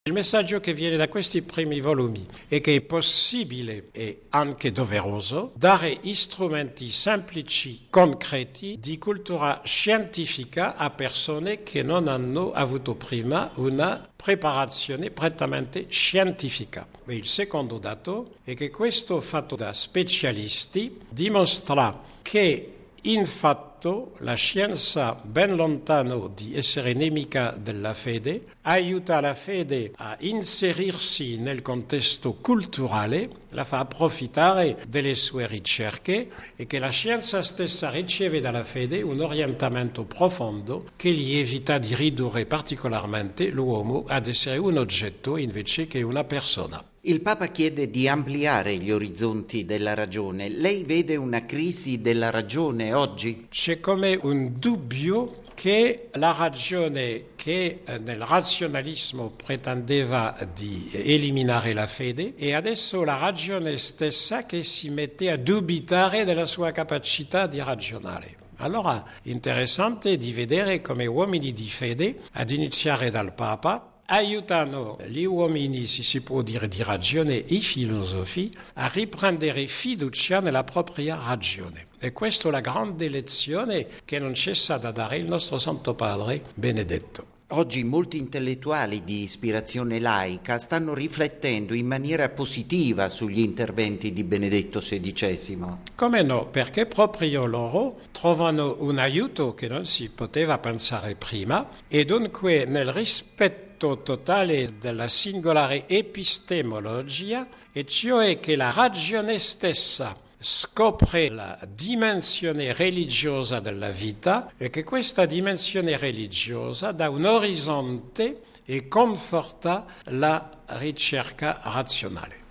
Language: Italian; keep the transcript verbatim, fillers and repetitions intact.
Il messaggio che viene da questi primi volumi è che è possibile e anche doveroso dare strumenti semplici, concreti, di cultura scientifica a persone che non hanno avuto prima una preparazione prettamente scientifica. E il secondo dato è che questo fatto da specialisti dimostra che in fatto la scienza, ben lontano di essere nemica della fede, aiuta la fede a inserirsi nel contesto culturale, la fa approfittare delle sue ricerche e che la scienza stessa riceve dalla fede un orientamento profondo che gli evita di ridurre particolarmente l'uomo ad essere un oggetto invece che una persona. Il Papa chiede di ampliare gli orizzonti della ragione. Lei vede una crisi della ragione oggi? C'è come un dubbio che la ragione che nel razionalismo pretendeva di eliminare la fede e adesso la ragione stessa che si mette a dubitare della sua capacità di ragionare. Allora, interessante di vedere come uomini di fede, ad iniziare dal Papa, aiutano gli uomini, si si può dire di ragione, i filosofi, a riprendere fiducia nella propria ragione. E questa è la grande lezione che non cessa da dare il nostro Santo Padre Benedetto. Oggi molti intellettuali di ispirazione laica stanno riflettendo in maniera positiva sugli interventi di Benedetto sedicesimo. Come no? Perché proprio loro trovano un aiuto che non si poteva pensare prima e dunque nel rispetto totale della singolare epistemologia, e cioè che la ragione stessa scopre la dimensione religiosa della vita e che questa dimensione religiosa dà un orizzonte e conforta la ricerca razionale.